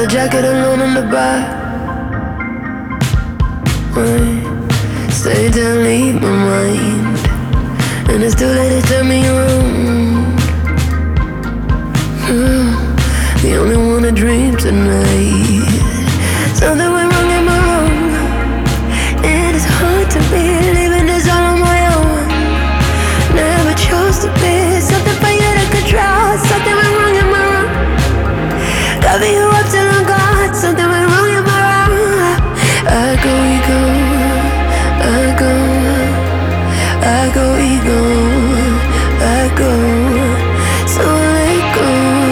leather jacket alone in the bar. Stay down, leave my mind, and it's too late to turn me around. The only one I dream tonight. Something went wrong in my room, and it's hard to be leaving this all on my own. Never chose to be something for you to control. Something went wrong in my room. Cover you up till I'm gone. Something went wrong in my room. I go ego, I go, I go ego, I go. So I let go.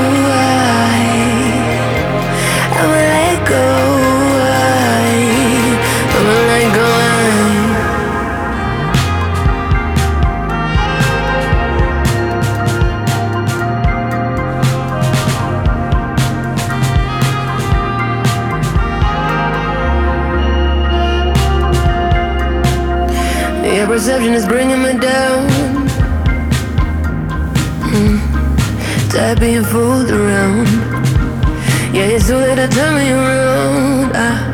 I'ma let go. I'ma let go. Yeah, perception is bringing me down. Tired being fooled around. Yeah, it's too late to turn me around.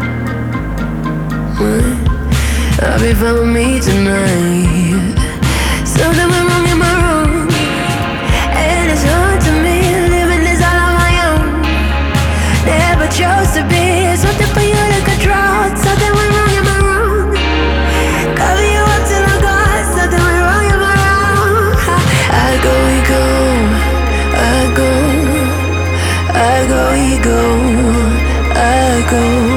I'll be fine with me tonight. Something went wrong in my room, and it's hard to me living this all on my own. Never chose to be something for you to control. Something went wrong in my room. Cover you up till I'm gone. Something went wrong in my room. I go ego, I go, I go ego, I go.